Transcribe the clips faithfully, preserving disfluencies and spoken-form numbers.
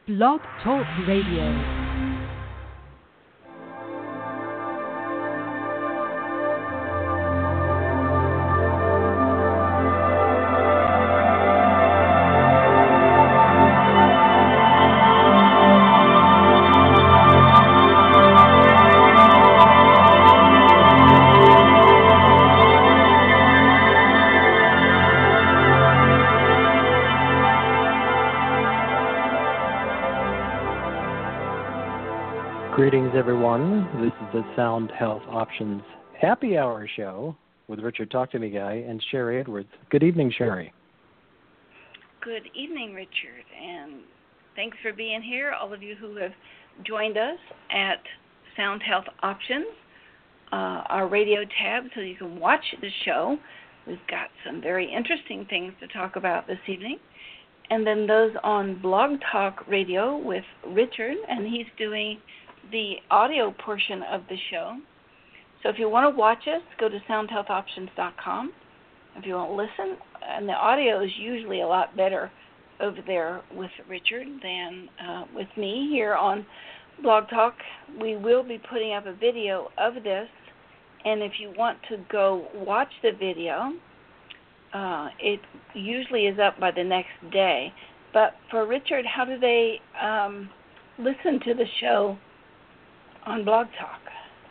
Blog Talk Radio. Greetings, everyone. This is the Sound Health Options Happy Hour Show with Richard Talk to Me Guy and Sherry Edwards. Good evening, Sherry. Good evening, Richard, and thanks for being here, all of you who have joined us at Sound Health Options, uh, our radio tab, so you can watch the show. We've got some very interesting things to talk about this evening. And then those on Blog Talk Radio with Richard, and he's doing the audio portion of the show. So if you want to watch us, go to sound health options dot com. If you want to listen, and the audio is usually a lot better over there with Richard than uh, with me here on Blog Talk. We will be putting up a video of this, and if you want to go watch the video, uh, it usually is up by the next day. But for Richard, how do they um, listen to the show on Blog Talk?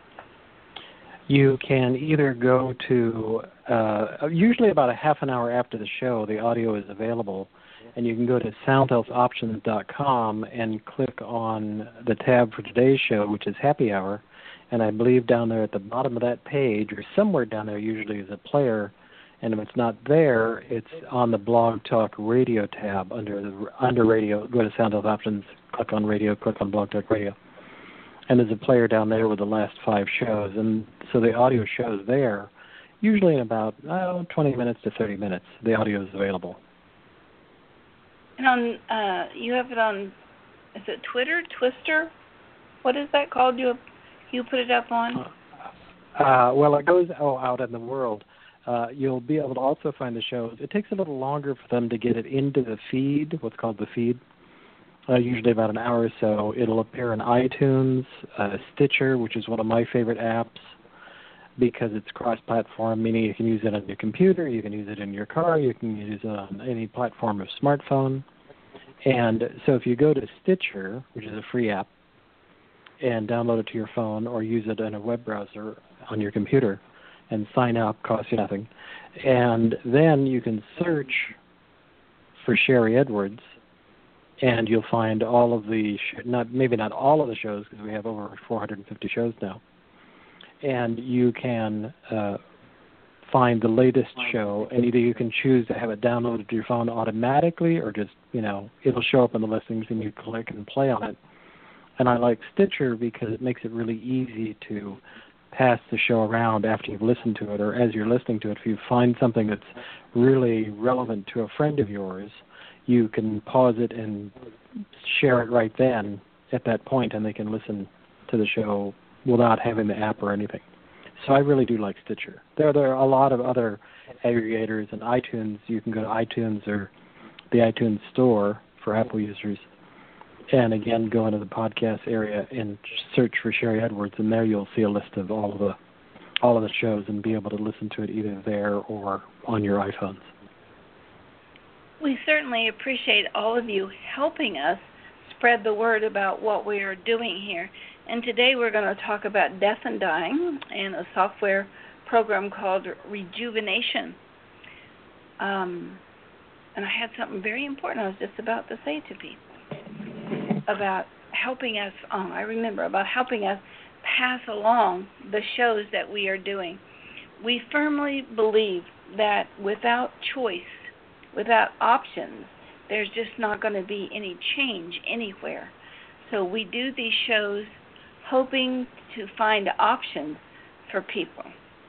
You can either go to, uh, usually about a half an hour after the show, the audio is available, and you can go to sound health options dot com and click on the tab for today's show, which is Happy Hour, and I believe down there at the bottom of that page, or somewhere down there usually is a player, and if it's not there, it's on the Blog Talk Radio tab under the, under radio. Go to Sound Health Options, click on radio, click on Blog Talk Radio. And there's a player down there with the last five shows. And so the audio shows there, usually in about oh, twenty minutes to thirty minutes, the audio is available. And on, uh, you have it on, is it Twitter, Twister? What is that called? You you put it up on? Uh, well, it goes oh, out in the world. Uh, you'll be able to also find the shows. It takes a little longer for them to get it into the feed, what's called the feed. Uh, usually about an hour or so. It'll appear in iTunes, uh, Stitcher, which is one of my favorite apps because it's cross-platform, meaning you can use it on your computer, you can use it in your car, you can use it on any platform of smartphone. And so if you go to Stitcher, which is a free app, and download it to your phone or use it in a web browser on your computer and sign up, costs you nothing. And then you can search for Sherry Edwards, and you'll find all of the, sh- not maybe not all of the shows, because we have over four hundred fifty shows now. And you can uh, find the latest show, and either you can choose to have it downloaded to your phone automatically, or just, you know, it'll show up in the listings and you click and play on it. And I like Stitcher because it makes it really easy to pass the show around after you've listened to it, or as you're listening to it. If you find something that's really relevant to a friend of yours, you can pause it and share it right then at that point, and they can listen to the show without having the app or anything. So I really do like Stitcher. There, there are a lot of other aggregators, and iTunes. You can go to iTunes or the iTunes Store for Apple users, and again, go into the podcast area and search for Sherry Edwards, and there you'll see a list of all of the all of the shows and be able to listen to it either there or on your iPhones. We certainly appreciate all of you helping us spread the word about what we are doing here. And today we're going to talk about death and dying and a software program called Rejuvenation. Um, and I had something very important I was just about to say to people about helping us, um, I remember, about helping us pass along the shows that we are doing. We firmly believe that without choice, without options, there's just not going to be any change anywhere. So we do these shows hoping to find options for people.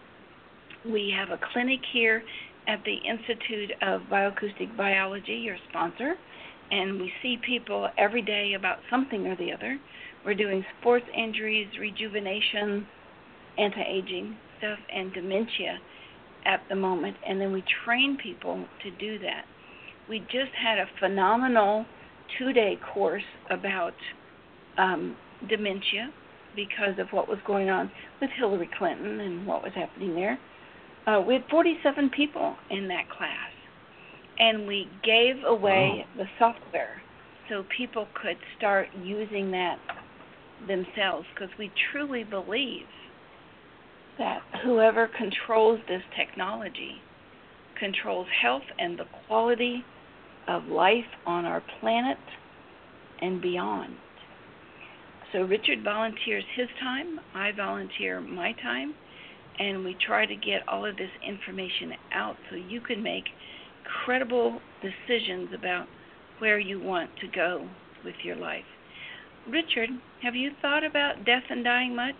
We have a clinic here at the Institute of Bioacoustic Biology, your sponsor, and we see people every day about something or the other. We're doing sports injuries, rejuvenation, anti-aging stuff, and dementia at the moment, and then we train people to do that. We just had a phenomenal two-day course about um, dementia because of what was going on with Hillary Clinton and what was happening there. Uh, we had forty-seven people in that class, and we gave away the software so people could start using that themselves, because we truly believe that whoever controls this technology controls health and the quality of life on our planet and beyond. So Richard volunteers his time, I volunteer my time, and we try to get all of this information out so you can make credible decisions about where you want to go with your life. Richard, have you thought about death and dying much?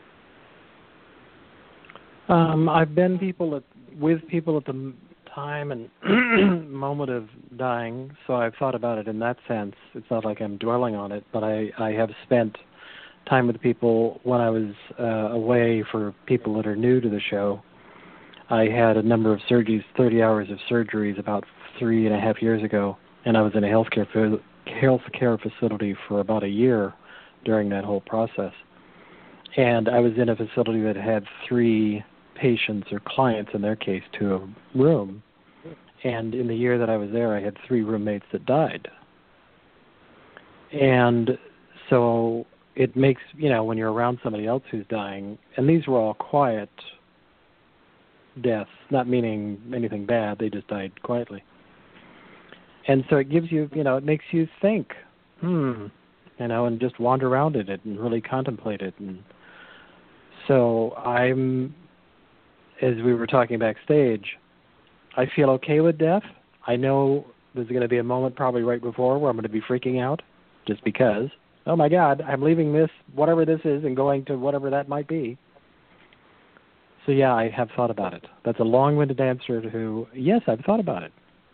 Um, I've been people at, with people at the time and moment of dying, so I've thought about it in that sense. It's not like I'm dwelling on it, but I, I have spent time with people when I was uh, away. For people that are new to the show, I had a number of surgeries, thirty hours of surgeries about three and a half years ago, and I was in a healthcare healthcare facility for about a year during that whole process. And I was in a facility that had three patients or clients, in their case, to a room. And in the year that I was there, I had three roommates that died. And so it makes, you know, when you're around somebody else who's dying, and these were all quiet deaths, not meaning anything bad, they just died quietly. And so it gives you, you know, it makes you think, hmm, you know, and just wander around in it and really contemplate it. And so I'm, as we were talking backstage, I feel okay with death. I know there's going to be a moment probably right before where I'm going to be freaking out just because, oh my God, I'm leaving this, whatever this is, and going to whatever that might be. So yeah, I have thought about it. That's a long-winded answer to, yes, I've thought about it.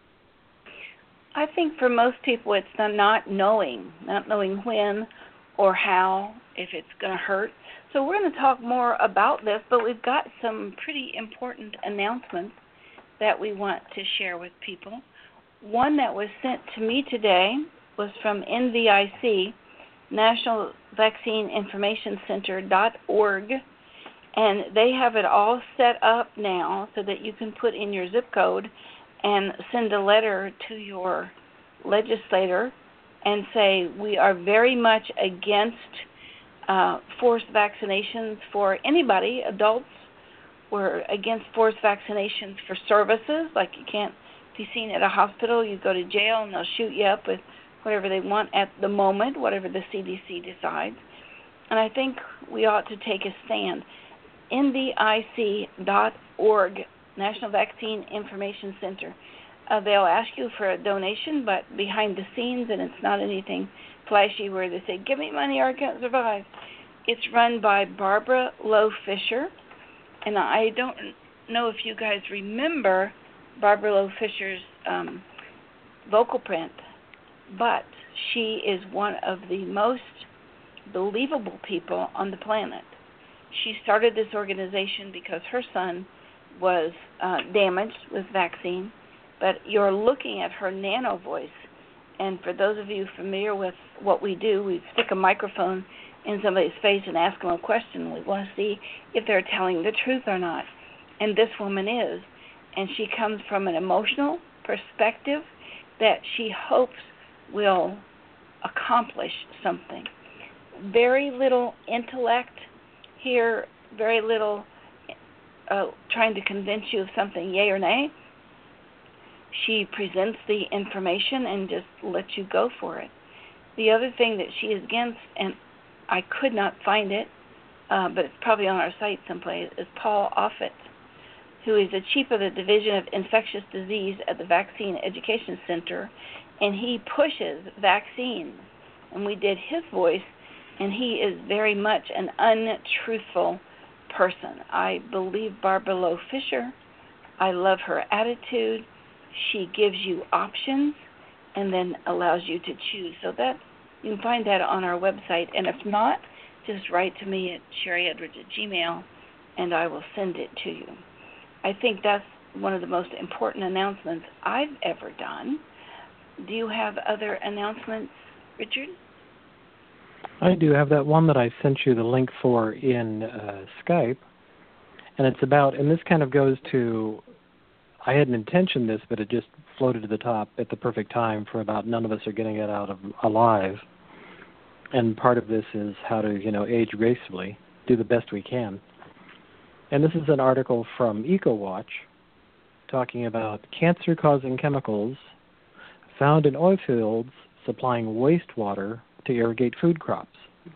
I think for most people it's the not knowing, not knowing when or how, if it's going to hurt. So we're going to talk more about this, but we've got some pretty important announcements that we want to share with people. One that was sent to me today was from N V I C, National Vaccine Information Center dot org, and they have it all set up now so that you can put in your zip code and send a letter to your legislator and say, we are very much against uh, forced vaccinations for anybody, adults. We're against forced vaccinations for services, like you can't be seen at a hospital, you go to jail and they'll shoot you up with whatever they want at the moment, whatever the C D C decides. And I think we ought to take a stand. N V I C dot org, National Vaccine Information Center. Uh, they'll ask you for a donation, but behind the scenes, and it's not anything flashy where they say, give me money or I can't survive. It's run by Barbara Loe Fisher, and I don't know if you guys remember Barbara Loe Fisher's um, vocal print, but she is one of the most believable people on the planet. She started this organization because her son was uh, damaged with vaccine, but you're looking at her nano voice. And for those of you familiar with what we do, we stick a microphone in somebody's face and ask them a question. We want to see if they're telling the truth or not. And this woman is. And she comes from an emotional perspective that she hopes will accomplish something. Very little intellect here, very little uh, trying to convince you of something, yay or nay. She presents the information and just lets you go for it. The other thing that she is against, and I could not find it, uh, but it's probably on our site someplace, is Paul Offit, who is the chief of the Division of Infectious Disease at the Vaccine Education Center, and he pushes vaccines. And we did his voice, and he is very much an untruthful person. I believe Barbara Loe Fisher. I love her attitude. She gives you options and then allows you to choose. So that you can find that on our website. And if not, just write to me at Sherry Edwards at Gmail, and I will send it to you. I think that's one of the most important announcements I've ever done. do you have other announcements, Richard? I do have that one that I sent you the link for in uh, Skype, and it's about, and this kind of goes to, I hadn't intentioned this, but it just floated to the top at the perfect time for about none of us are getting it out of alive. And part of this is how to, you know, age gracefully, do the best we can. And this is an article from EcoWatch talking about cancer-causing chemicals found in oil fields supplying wastewater to irrigate food crops.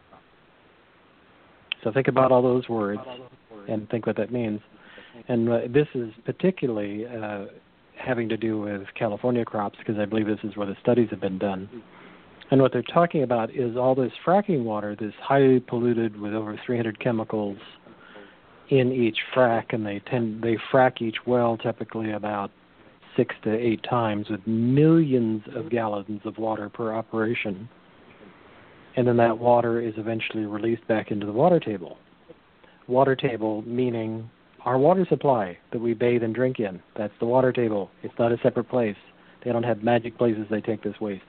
So think about all those words and think what that means. And uh, this is particularly uh, having to do with California crops because I believe this is where the studies have been done. And what they're talking about is all this fracking water, this highly polluted with over three hundred chemicals in each frack, and they tend they frack each well typically about six to eight times with millions of gallons of water per operation. And then that water is eventually released back into the water table. Water table meaning our water supply that we bathe and drink in. That's the water table. It's not a separate place. They don't have magic places they take this waste.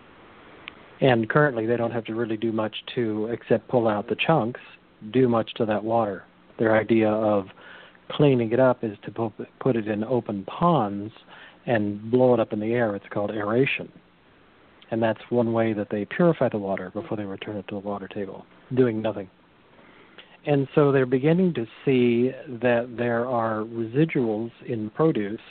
And currently they don't have to really do much to, except pull out the chunks, do much to that water. Their idea of cleaning it up is to put it in open ponds and blow it up in the air. It's called aeration. And that's one way that they purify the water before they return it to the water table, doing nothing. And so they're beginning to see that there are residuals in produce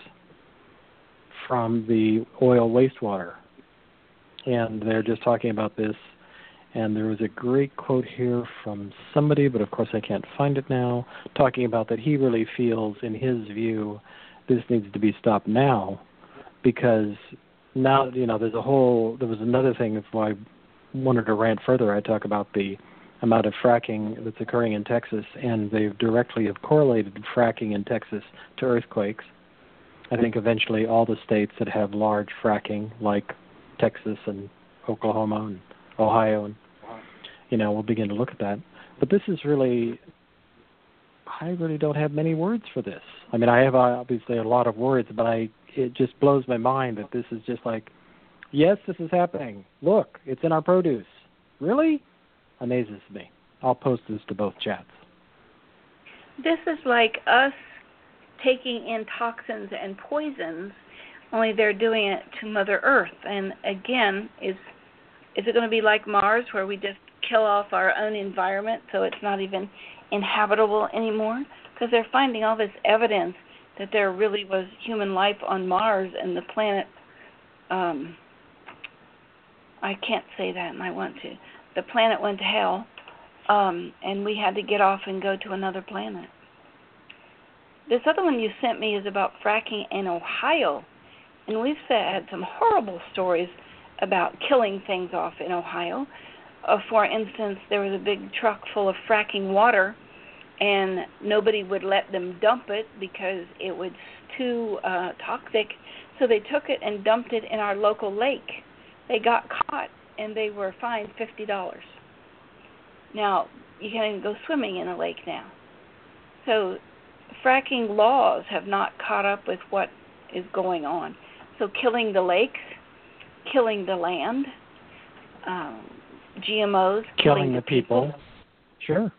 from the oil wastewater. And they're just talking about this. And there was a great quote here from somebody, but of course I can't find it now, talking about that he really feels, in his view, this needs to be stopped now because now, you know, there's a whole, there was another thing, if I wanted to rant further, I talk about the amount of fracking that's occurring in Texas, and they directly have correlated fracking in Texas to earthquakes. I think eventually all the states that have large fracking, like Texas and Oklahoma and Ohio, and you know, we'll begin to look at that. But this is really, I really don't have many words for this. I mean, I have obviously a lot of words, but I it just blows my mind that this is just like, yes, this is happening. Look, it's in our produce. Really? Amazes me. I'll post this to both chats. This is like us taking in toxins and poisons, only they're doing it to Mother Earth. And again, is is it going to be like Mars, where we just kill off our own environment so it's not even inhabitable anymore? Because they're finding all this evidence that there really was human life on Mars, and the planet, um, I can't say that and I want to, the planet went to hell, um, and we had to get off and go to another planet. This other one you sent me is about fracking in Ohio, and we've had some horrible stories about killing things off in Ohio. Uh, for instance, there was a big truck full of fracking water, and nobody would let them dump it because it was too uh, toxic, so they took it and dumped it in our local lake. They got caught, and they were fined fifty dollars. Now, you can't even go swimming in a lake now. So fracking laws have not caught up with what is going on. So killing the lakes, killing the land, um, G M Os, killing, killing the the people. people. Sure.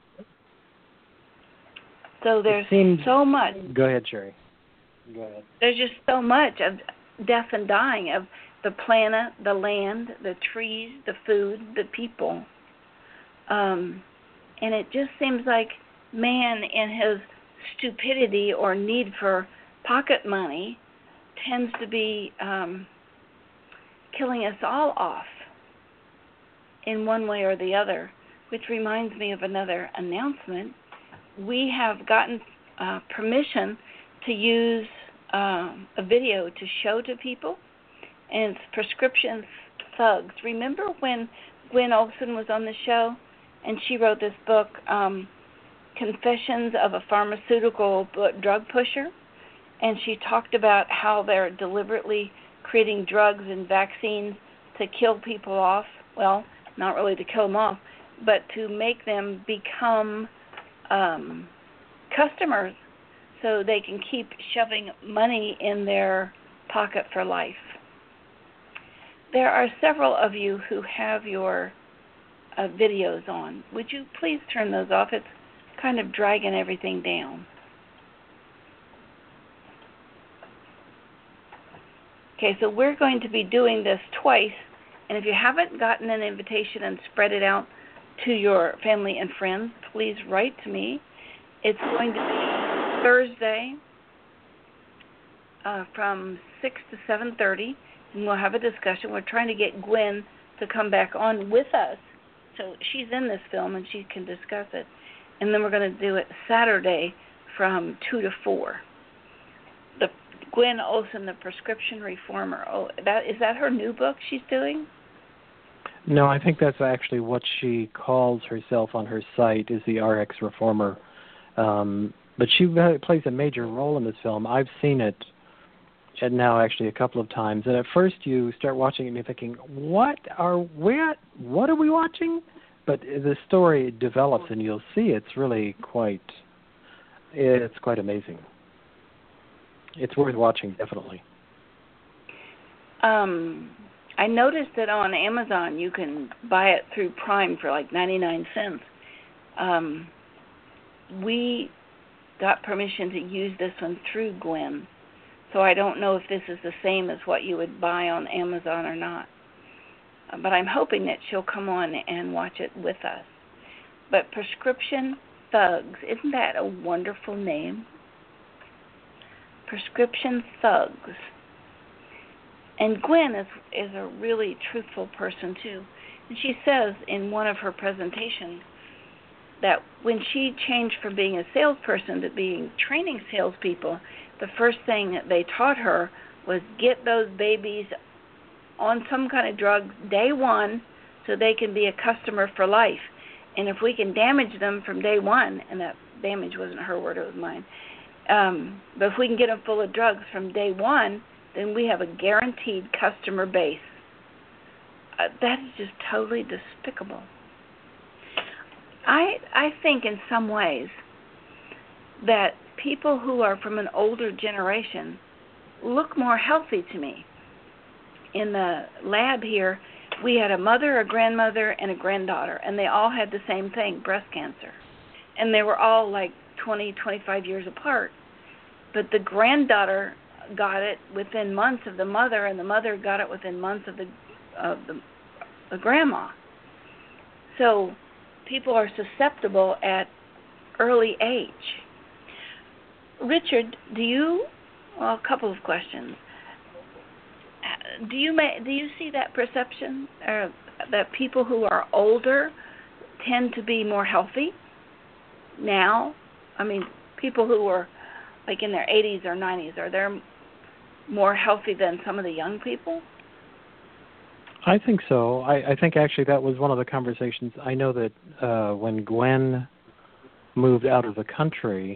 So there's seems, so much. Go ahead, Sherry. Go ahead. There's just so much of death and dying of the planet, the land, the trees, the food, the people. Um, and it just seems like man, in his stupidity or need for pocket money, tends to be um, killing us all off in one way or the other, which reminds me of another announcement. We have gotten uh, permission to use uh, a video to show to people, and it's Prescription Thugs. Remember when Gwen Olson was on the show, and she wrote this book, um, Confessions of a Pharmaceutical Drug Pusher, and she talked about how they're deliberately creating drugs and vaccines to kill people off. Well, not really to kill them off, but to make them become um, customers so they can keep shoving money in their pocket for life. there are several of you who have your uh, videos on. Would you please turn those off? It's kind of dragging everything down. Okay, so we're going to be doing this twice, and if you haven't gotten an invitation and spread it out to your family and friends, please write to me. It's going to be Thursday uh, from six to seven thirty, and we'll have a discussion. We're trying to get Gwen to come back on with us, so she's in this film and she can discuss it. And then we're going to do it Saturday from two to four. The Gwen Olsen, The Prescription Reformer. Oh, that is that her new book she's doing? No, I think that's actually what she calls herself on her site, is the R X Reformer. Um, but she plays a major role in this film. I've seen it and now actually a couple of times. And at first you start watching it and you're thinking, what are we at? What are we watching? But the story develops and you'll see it's really quite, it's quite amazing. It's worth watching, definitely. Um, I noticed that on Amazon you can buy it through Prime for like ninety-nine cents. Um, we got permission to use this one through Gwen, so I don't know if this is the same as what you would buy on Amazon or not. Uh, but I'm hoping that she'll come on and watch it with us. But Prescription Thugs, isn't that a wonderful name? Prescription Thugs. And Gwen is is a really truthful person too. And she says in one of her presentations that when she changed from being a salesperson to being training salespeople, the first thing that they taught her was get those babies on some kind of drug day one so they can be a customer for life. And if we can damage them from day one, and that damage wasn't her word, it was mine, um, but if we can get them full of drugs from day one, then we have a guaranteed customer base. Uh, that is just totally despicable. I I think in some ways that people who are from an older generation look more healthy to me. In the lab here, we had a mother, a grandmother, and a granddaughter, and they all had the same thing, breast cancer. And they were all like twenty, twenty-five years apart. But the granddaughter got it within months of the mother, and the mother got it within months of the of the, the grandma. So people are susceptible at early age. Richard, do you? Well, a couple of questions. Do you do you see that perception, or that people who are older tend to be more healthy now? I mean, people who are like in their eighties or nineties, are they more healthy than some of the young people? I think so. I, I think actually that was one of the conversations. I know that uh, when Gwen moved out of the country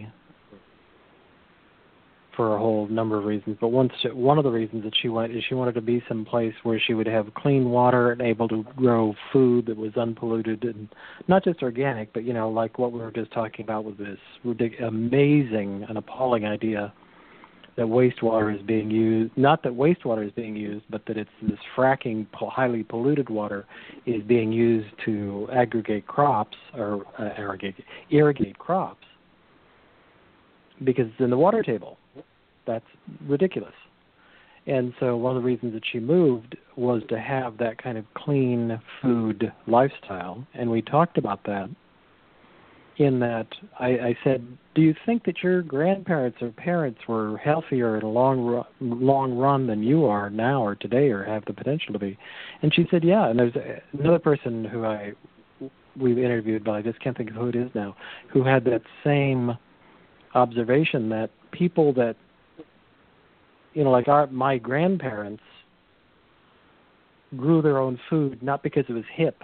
for a whole number of reasons, but one, one of the reasons that she went is she wanted to be someplace where she would have clean water and able to grow food that was unpolluted, and not just organic, but, you know, like what we were just talking about with this ridic- amazing and appalling idea that wastewater is being used, not that wastewater is being used, but that it's this fracking, highly polluted water is being used to aggregate crops, or uh, irrigate, irrigate crops, because it's in the water table. That's ridiculous. And so one of the reasons that she moved was to have that kind of clean food lifestyle, and we talked about that. In that, I, I said, do you think that your grandparents or parents were healthier in a long, ru- long run than you are now or today, or have the potential to be? And she said, yeah. And there's another person who I we've interviewed, but I just can't think of who it is now, who had that same observation that people that, you know, like our my grandparents grew their own food not because it was hip.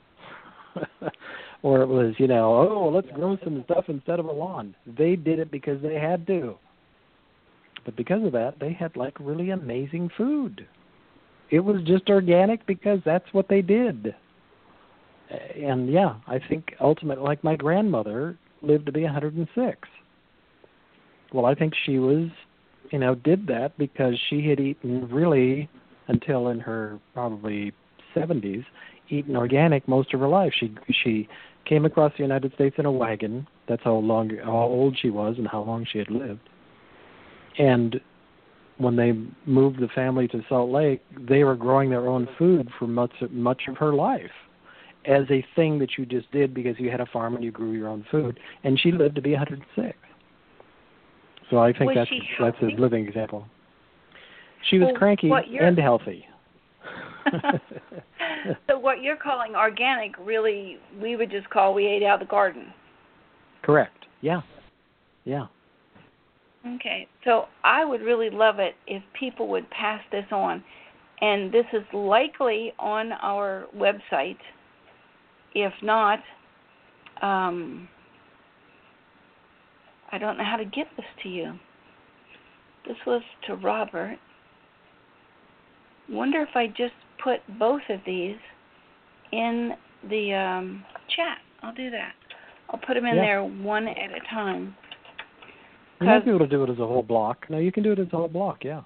Or it was, you know, oh, let's grow some stuff instead of a lawn. They did it because they had to. But because of that, they had, like, really amazing food. It was just organic because that's what they did. And, yeah, I think ultimately, like my grandmother lived to be one hundred six. Well, I think she was, you know, did that because she had eaten really until in her probably seventies, eaten organic most of her life. She she came across the United States in a wagon. That's how long, how old she was and how long she had lived. And when they moved the family to Salt Lake, they were growing their own food for much much of her life as a thing that you just did because you had a farm and you grew your own food. And she lived to be one hundred six. So I think was that's that's a living example. She was well, cranky and healthy. So what you're calling organic, really, we would just call we ate out of the garden. Correct. Yeah. Yeah. Okay. So I would really love it if people would pass this on. And this is likely on our website. If not, um, I don't know how to get this to you. This was to Robert. Wonder if I just put both of these in the um, chat. I'll do that. I'll put them in yeah. there one at a time. You might be able to do it as a whole block. No, you can do it as a whole block, yeah.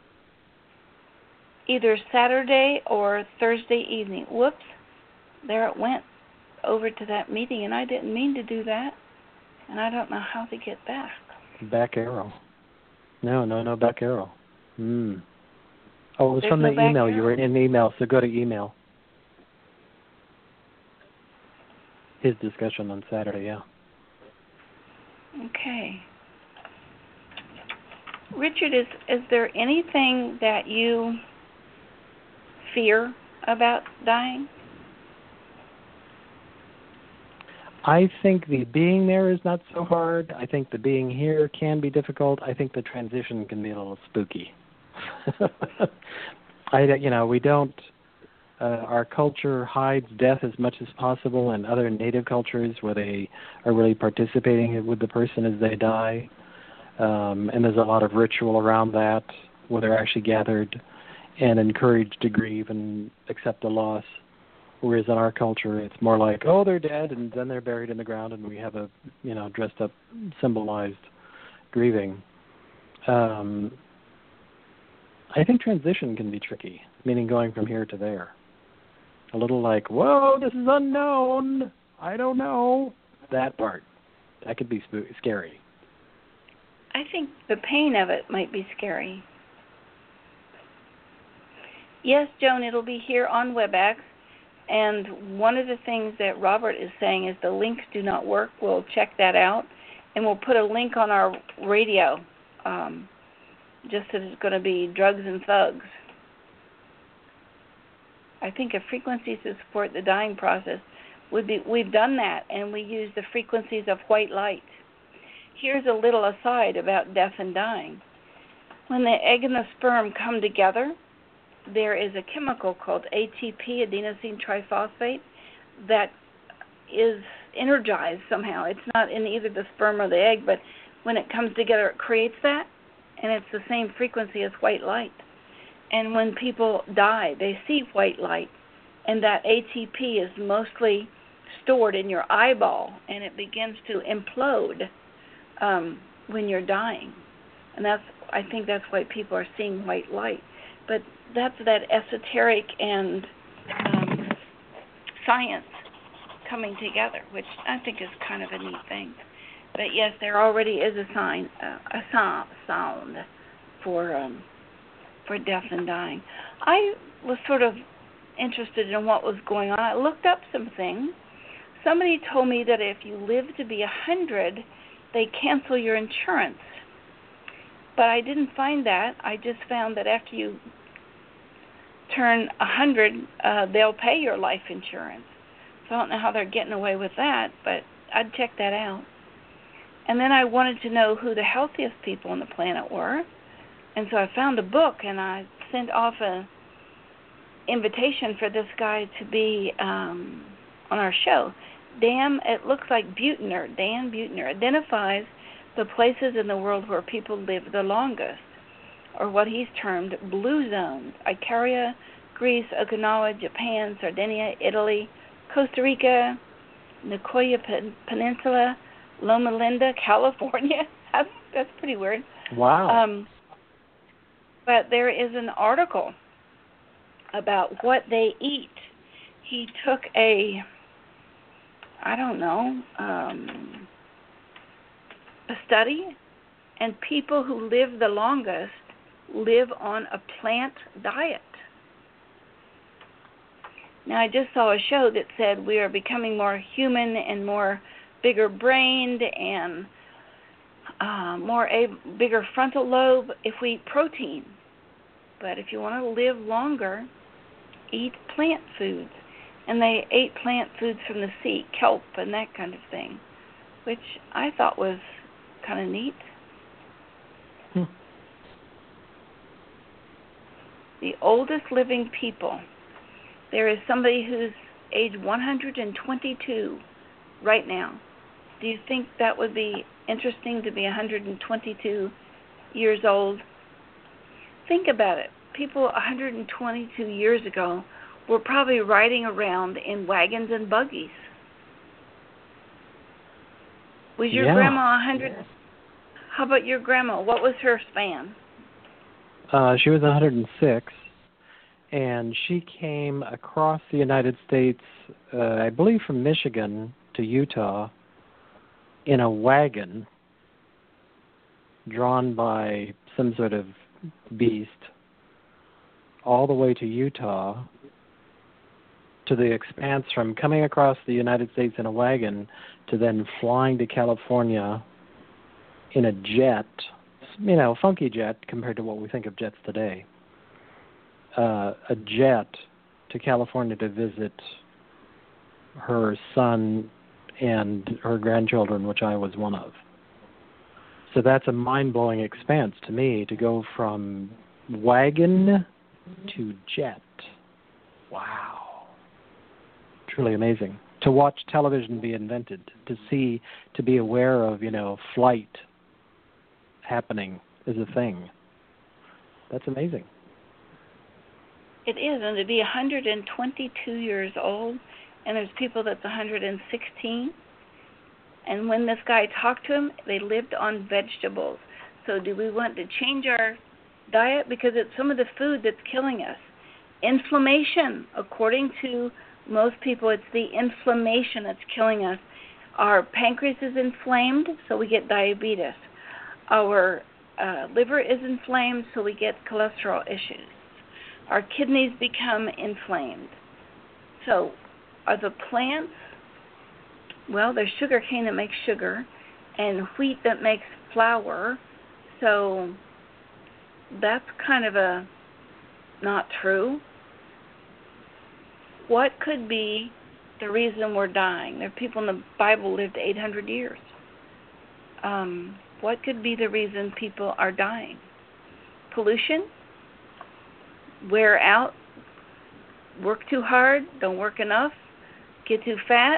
Either Saturday or Thursday evening. Whoops. There it went over to that meeting, and I didn't mean to do that. And I don't know how to get back. Back arrow. No, no, no back arrow. Hmm. Oh, it was There's from no the back email. arrow? You were in email, so go to email. His discussion on Saturday, yeah. Okay. Richard, is is there anything that you fear about dying? I think the being there is not so hard. I think the being here can be difficult. I think the transition can be a little spooky. I, you know, we don't. Uh, our culture hides death as much as possible, and other native cultures where they are really participating with the person as they die. Um, and there's a lot of ritual around that, where they're actually gathered and encouraged to grieve and accept the loss. Whereas in our culture, it's more like, oh, they're dead, and then they're buried in the ground, and we have a, you know, dressed up, symbolized grieving. Um, I think transition can be tricky, meaning going from here to there. A little like, whoa, this is unknown. I don't know. That part. That could be sp- scary. I think the pain of it might be scary. Yes, Joan, it'll be here on WebEx. And one of the things that Robert is saying is the links do not work. We'll check that out. And we'll put a link on our radio, um, just that it's going to be Drugs and Thugs. I think a frequency to support the dying process would be, we've done that, and we use the frequencies of white light. Here's a little aside about death and dying. When the egg and the sperm come together, there is a chemical called A T P, adenosine triphosphate, that is energized somehow. It's not in either the sperm or the egg, but when it comes together, it creates that, and it's the same frequency as white light. And when people die, they see white light, and that A T P is mostly stored in your eyeball, and it begins to implode um, when you're dying. And that's, I think that's why people are seeing white light. But that's that esoteric and um, science coming together, which I think is kind of a neat thing. But yes, there already is a sign, uh, a sound, sound for um, for death and dying. I was sort of interested in what was going on. I looked up some things. Somebody told me that if you live to be a hundred, they cancel your insurance. But I didn't find that. I just found that after you turn a hundred, uh, they'll pay your life insurance. So I don't know how they're getting away with that, but I'd check that out. And then I wanted to know who the healthiest people on the planet were. And so I found a book, and I sent off an invitation for this guy to be um, on our show. Dan, it looks like Buettner, Dan Buettner, identifies the places in the world where people live the longest, or what he's termed blue zones: Icaria, Greece, Okinawa, Japan, Sardinia, Italy, Costa Rica, Nicoya Peninsula, Loma Linda, California. That's, that's pretty weird. Wow. Um, but there is an article about what they eat. He took a, I don't know, um, a study, and people who live the longest live on a plant diet. Now, I just saw a show that said we are becoming more human and more bigger brained and uh, more a bigger frontal lobe if we eat protein. But if you want to live longer, eat plant foods. And they ate plant foods from the sea, kelp and that kind of thing, which I thought was kind of neat. Hmm. The oldest living people. There is somebody who's age one hundred twenty-two right now. Do you think that would be interesting to be one hundred twenty-two years old? Think about it. People one hundred twenty-two years ago were probably riding around in wagons and buggies. Was your yeah. grandma one hundred? How about your grandma? What was her span? Uh, she was one hundred six, and she came across the United States, uh, I believe from Michigan to Utah, in a wagon drawn by some sort of beast, all the way to Utah, to the expanse from coming across the United States in a wagon to then flying to California in a jet, you know, funky jet compared to what we think of jets today, uh, a jet to California to visit her son and her grandchildren, which I was one of. So that's a mind-blowing expanse to me, to go from wagon to jet. Wow. Truly amazing. To watch television be invented, to see, to be aware of, you know, flight happening is a thing. That's amazing. It is, and to be one hundred twenty-two years old, and there's people that's one hundred sixteen, and when this guy talked to him, they lived on vegetables. So do we want to change our diet? Because it's some of the food that's killing us. Inflammation, according to most people, it's the inflammation that's killing us. Our pancreas is inflamed, so we get diabetes. Our uh, liver is inflamed, so we get cholesterol issues. Our kidneys become inflamed. So are the plants, well, there's sugar cane that makes sugar and wheat that makes flour. So that's kind of a not true. What could be the reason we're dying? There are people in the Bible lived eight hundred years. Um, what could be the reason people are dying? Pollution? Wear out? Work too hard? Don't work enough? Get too fat?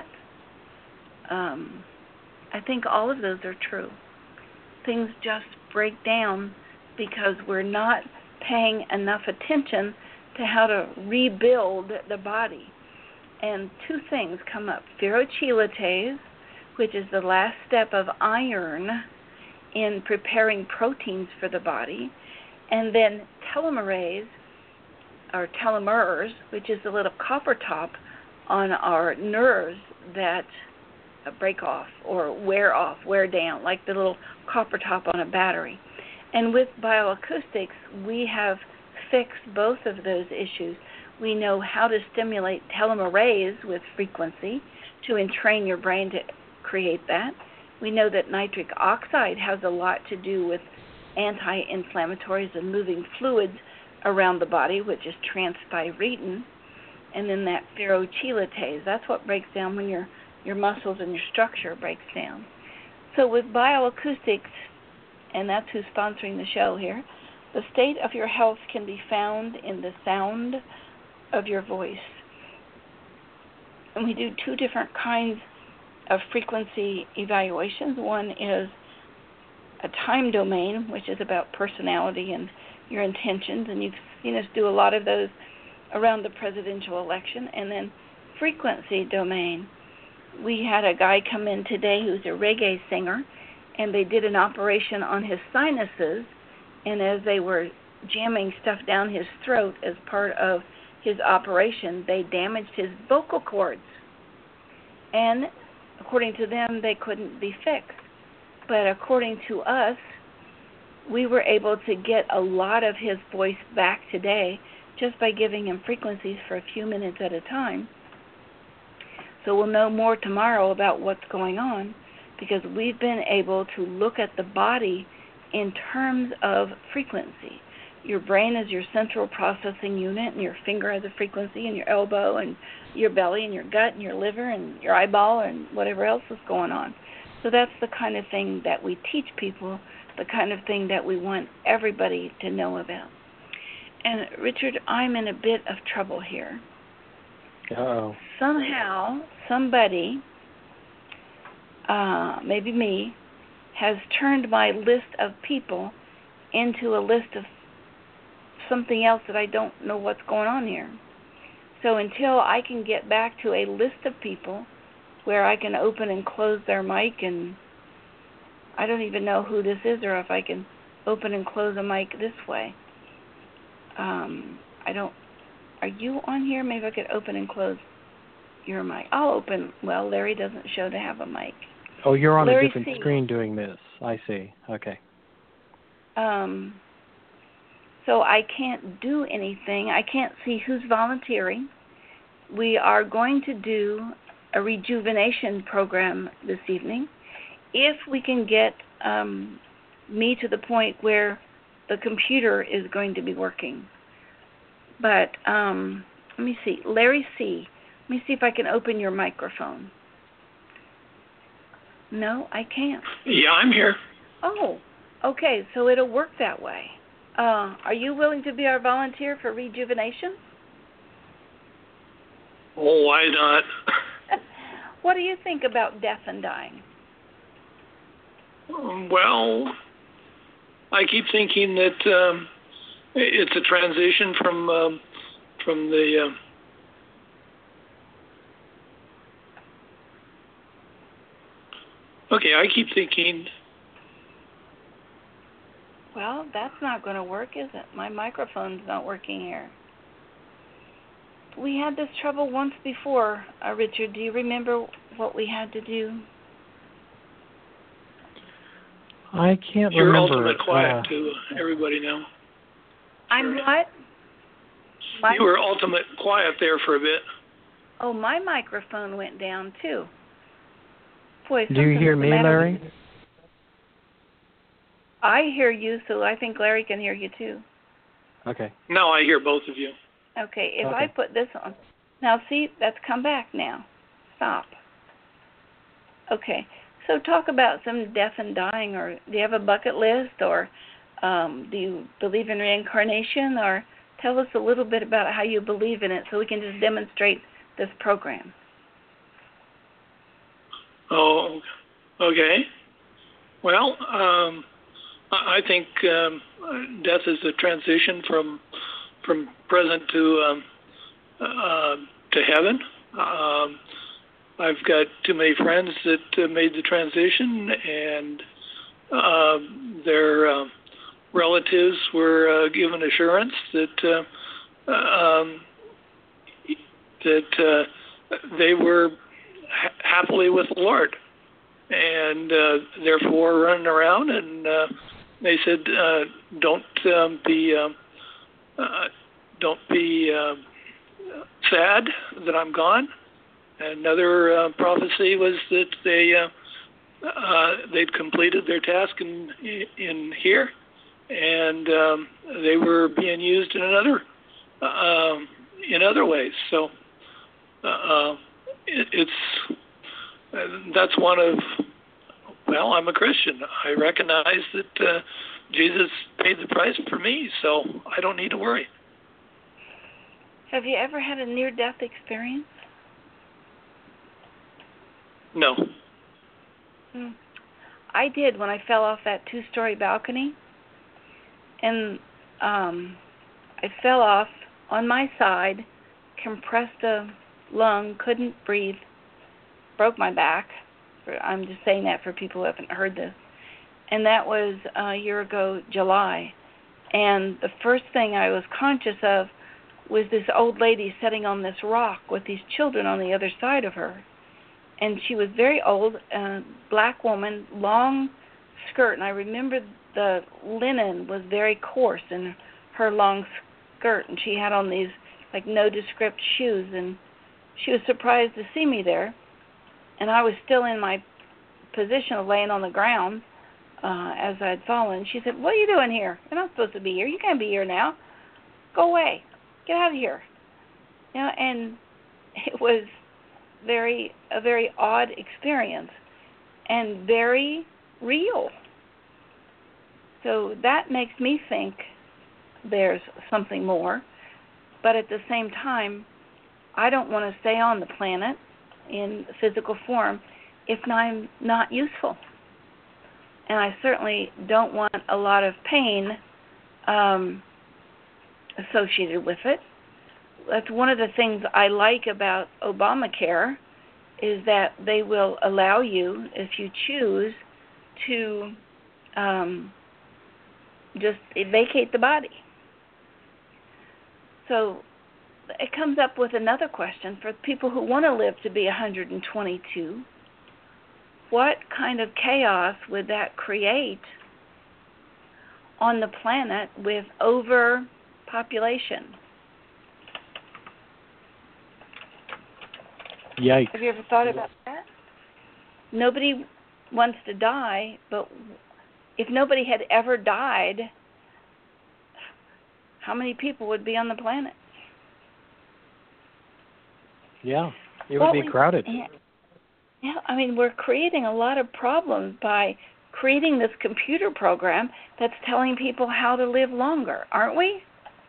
Um, I think all of those are true. Things just break down because we're not paying enough attention to how to rebuild the body. And two things come up. Ferrochelatase, which is the last step of iron in preparing proteins for the body, and then telomerase, or telomeres, which is the little copper top on our nerves that break off or wear off, wear down, like the little copper top on a battery. And with bioacoustics, we have fixed both of those issues. We know how to stimulate telomerase with frequency to entrain your brain to create that. We know that nitric oxide has a lot to do with anti-inflammatories and moving fluids around the body, which is transthyretin. And then that ferrochelatase, that's what breaks down when your your muscles and your structure breaks down. So with bioacoustics, and that's who's sponsoring the show here, the state of your health can be found in the sound of your voice. And we do two different kinds of frequency evaluations. One is a time domain, which is about personality and your intentions, and you've seen us do a lot of those around the presidential election. And then frequency domain. We had a guy come in today who's a reggae singer, and they did an operation on his sinuses, and as they were jamming stuff down his throat as part of his operation, they damaged his vocal cords. And according to them, they couldn't be fixed. But according to us, we were able to get a lot of his voice back today just by giving him frequencies for a few minutes at a time. So we'll know more tomorrow about what's going on, because we've been able to look at the body in terms of frequency. Your brain is your central processing unit, and your finger has a frequency, and your elbow, and your belly, and your gut, and your liver, and your eyeball, and whatever else is going on. So that's the kind of thing that we teach people, the kind of thing that we want everybody to know about. And Richard, I'm in a bit of trouble here. Uh-oh. Somehow, somebody, uh, maybe me, has turned my list of people into a list of something else that I don't know what's going on here. So until I can get back to a list of people where I can open and close their mic, and I don't even know who this is or if I can open and close a mic this way. Um, I don't, are you on here? Maybe I could open and close your mic. I'll open, well, Larry doesn't show to have a mic. Oh, you're on Larry a different C. screen doing this. I see. Okay. Um, so I can't do anything. I can't see who's volunteering. We are going to do a rejuvenation program this evening. If we can get um, me to the point where the computer is going to be working. But um, let me see. Larry C., let me see if I can open your microphone. No, I can't. Yeah, I'm here. Oh, okay, so it'll work that way. Uh, are you willing to be our volunteer for rejuvenation? Oh, why not? What do you think about death and dying? Well, I keep thinking that um, it's a transition from um, from the uh... okay. I keep thinking. Well, that's not going to work, is it? My microphone's not working here. We had this trouble once before, uh, Richard. Do you remember what we had to do? I can't You're remember. ultimate quiet uh, to everybody now. I'm what? My, You were ultimate quiet there for a bit. oh, my microphone went down, too. Boy, Do you hear something's the me, matter Larry? with- I hear you, so I think Larry can hear you, too. Okay. Now I hear both of you. Okay, if Okay. I put this on. Now, see, that's come back now. Stop. Okay, so talk about some death and dying, or do you have a bucket list, or um, do you believe in reincarnation, or tell us a little bit about how you believe in it so we can just demonstrate this program. Oh, okay. Well, um, I think um, death is a transition from from present to um, uh, to heaven. Um, I've got too many friends that uh, made the transition, and uh, their uh, relatives were uh, given assurance that uh, um, that uh, they were ha- happily with the Lord, and uh, therefore running around, and uh, they said, uh, "Don't um, be uh, uh, don't be uh, sad that I'm gone." Another uh, prophecy was that they uh, uh, they'd completed their task in in here, and um, they were being used in another uh, in other ways. So uh, it, it's uh, that's one of well, I'm a Christian. I recognize that uh, Jesus paid the price for me, so I don't need to worry. Have you ever had a near-death experience? No. Hmm. I did when I fell off that two-story balcony, and um, I fell off on my side, compressed a lung, couldn't breathe, broke my back. I'm just saying that for people who haven't heard this. And that was a year ago, July. And the first thing I was conscious of was this old lady sitting on this rock with these children on the other side of her. And she was very old, uh, black woman, long skirt. And I remember the linen was very coarse in her long skirt. And she had on these, like, nondescript shoes. And she was surprised to see me there. And I was still in my position of laying on the ground uh, as I had fallen. She said, "What are you doing here? You're not supposed to be here. You can't be here now. Go away. Get out of here." You know, and it was very a very odd experience and very real. So that makes me think there's something more. But at the same time, I don't want to stay on the planet in physical form if I'm not useful. And I certainly don't want a lot of pain um, associated with it. That's one of the things I like about Obamacare, is that they will allow you, if you choose, to um, just vacate the body. So it comes up with another question for people who want to live to be one hundred twenty-two. What kind of chaos would that create on the planet with overpopulation? Yikes. Have you ever thought about that? Nobody wants to die, but if nobody had ever died, how many people would be on the planet? Yeah, it Well, would be we- crowded. Yeah. Yeah, I mean, we're creating a lot of problems by creating this computer program that's telling people how to live longer, aren't we?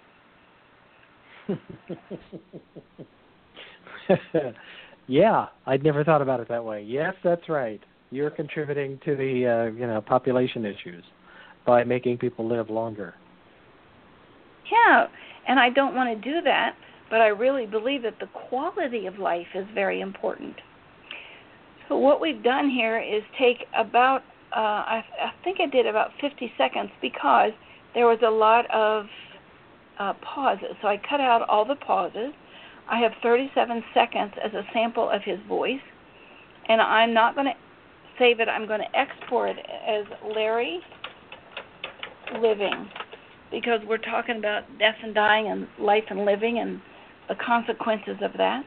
Yeah, I'd never thought about it that way. Yes, that's right. You're contributing to the uh, you know population issues by making people live longer. Yeah, and I don't want to do that, but I really believe that the quality of life is very important. So what we've done here is take about, uh, I, I think I did about fifty seconds because there was a lot of uh, pauses. So I cut out all the pauses. I have thirty-seven seconds as a sample of his voice, and I'm not going to save it. I'm going to export it as Larry Living, because we're talking about death and dying and life and living and the consequences of that.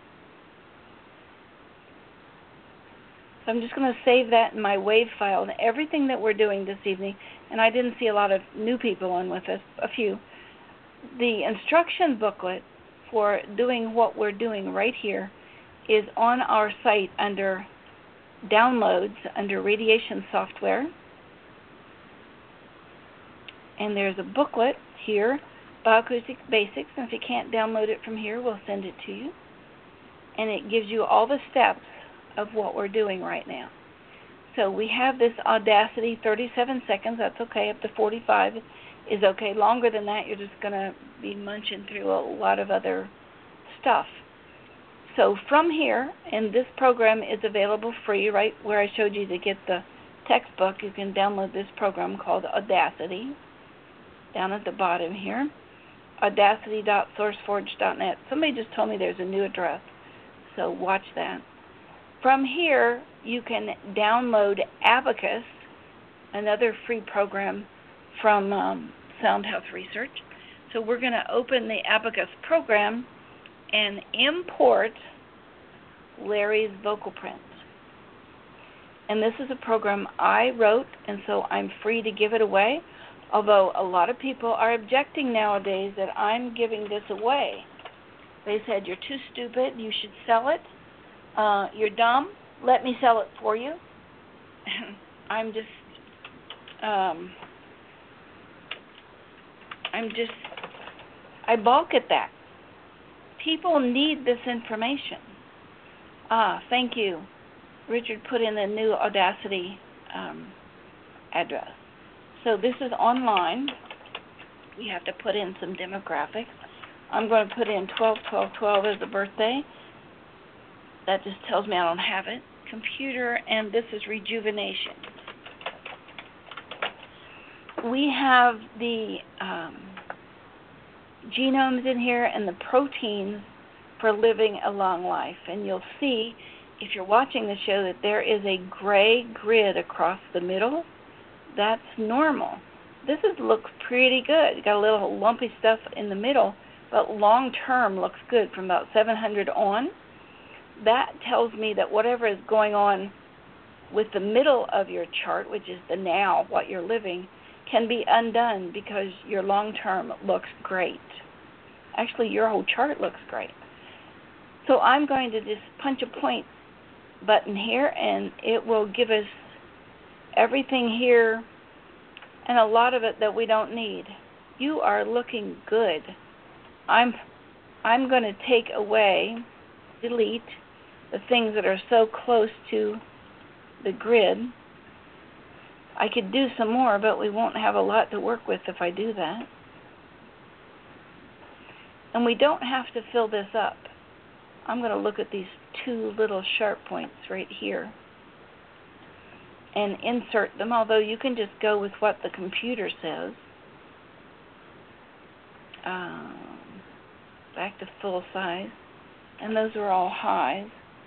So I'm just going to save that in my WAV file, and everything that we're doing this evening, and I didn't see a lot of new people on with us, a few. The instruction booklet for doing what we're doing right here is on our site under downloads, under radiation software. And there's a booklet here, Bioacoustic Basics, and if you can't download it from here, we'll send it to you. And it gives you all the steps of what we're doing right now. So we have this Audacity, thirty-seven seconds, that's okay, up to forty-five is okay. Longer than that, you're just going to be munching through a lot of other stuff. So from here, and this program is available free, right where I showed you to get the textbook, you can download this program called Audacity, down at the bottom here, audacity dot sourceforge dot net. Somebody just told me there's a new address, so watch that. From here, you can download Abacus, another free program from um, Sound Health Research. So we're going to open the Abacus program and import Larry's vocal prints. And this is a program I wrote, and so I'm free to give it away, although a lot of people are objecting nowadays that I'm giving this away. They said, "You're too stupid, you should sell it. Uh, you're dumb, let me sell it for you." I'm just, um, I'm just, I balk at that. People need this information. Ah, thank you. Richard put in the new Audacity um, address. So this is online. We have to put in some demographics. I'm going to put in twelve twelve twelve as the birthday. That just tells me I don't have it. Computer, and this is rejuvenation. We have the um, genomes in here and the proteins for living a long life. And you'll see, if you're watching the show, that there is a gray grid across the middle. That's normal. This is, looks pretty good. You got a little lumpy stuff in the middle, but long term looks good from about seven hundred on. That tells me that whatever is going on with the middle of your chart, which is the now, what you're living, can be undone because your long term looks great. Actually, your whole chart looks great. So I'm going to just punch a point button here, and it will give us everything here and a lot of it that we don't need. You are looking good. I'm I'm going to take away, delete, the things that are so close to the grid. I could do some more, but we won't have a lot to work with if I do that. And we don't have to fill this up. I'm going to look at these two little sharp points right here and insert them, although you can just go with what the computer says. Um, back to full size. And those are all highs.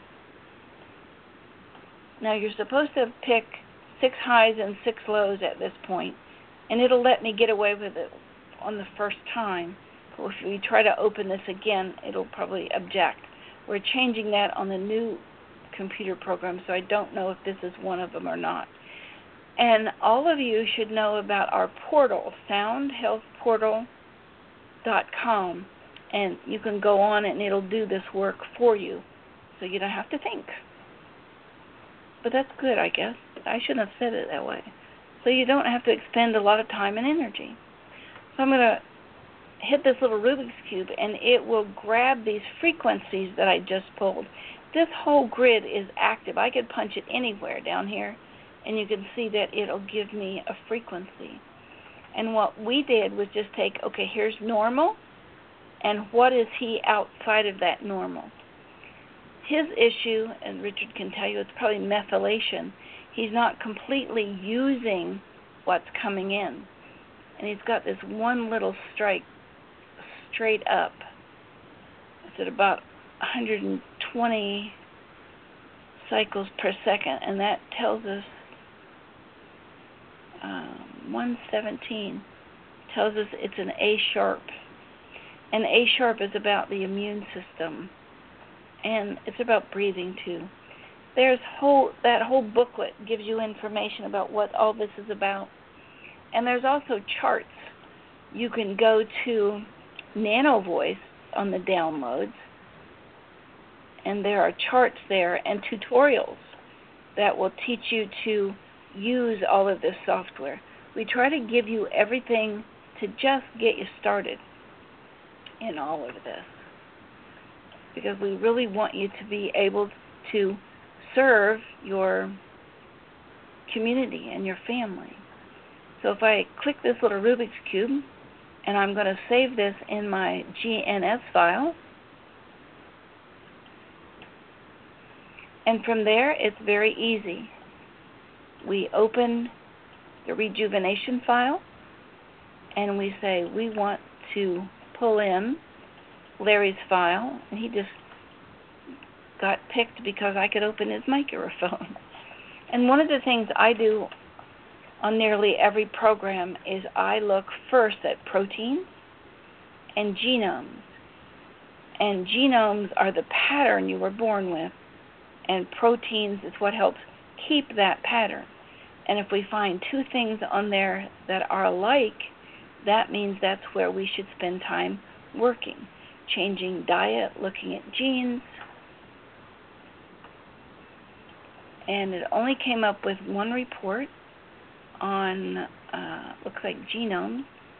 Now you're supposed to pick six highs and six lows at this point, and it'll let me get away with it on the first time. But if we try to open this again, it'll probably object. We're changing that on the new computer program, so I don't know if this is one of them or not. And all of you should know about our portal, sound health portal dot com, and you can go on and it'll do this work for you, so you don't have to think. But that's good, I guess. I shouldn't have said it that way. So you don't have to expend a lot of time and energy. So I'm going to hit this little Rubik's Cube, and it will grab these frequencies that I just pulled. This whole grid is active. I could punch it anywhere down here, and you can see that it'll give me a frequency. And what we did was just take, okay, here's normal, and what is he outside of that normal? His issue, and Richard can tell you, it's probably methylation. He's not completely using what's coming in. And he's got this one little strike straight up. It's at about one hundred twenty cycles per second, and that tells us um, one seventeen tells us it's an A sharp. And A sharp is about the immune system. And it's about breathing too. There's whole that whole booklet gives you information about what all this is about. And there's also charts. You can go to Nano Voice on the downloads, and there are charts there and tutorials that will teach you to use all of this software. We try to give you everything to just get you started in all of this, because we really want you to be able to serve your community and your family. So if I click this little Rubik's Cube, and I'm going to save this in my G N S file, and from there it's very easy. We open the rejuvenation file, and we say we want to pull in Larry's file, and he just got picked because I could open his microphone. And one of the things I do on nearly every program is I look first at proteins and genomes. And genomes are the pattern you were born with, and proteins is what helps keep that pattern. And if we find two things on there that are alike, that means that's where we should spend time working, changing diet, looking at genes. And it only came up with one report on, uh, looks like genomes,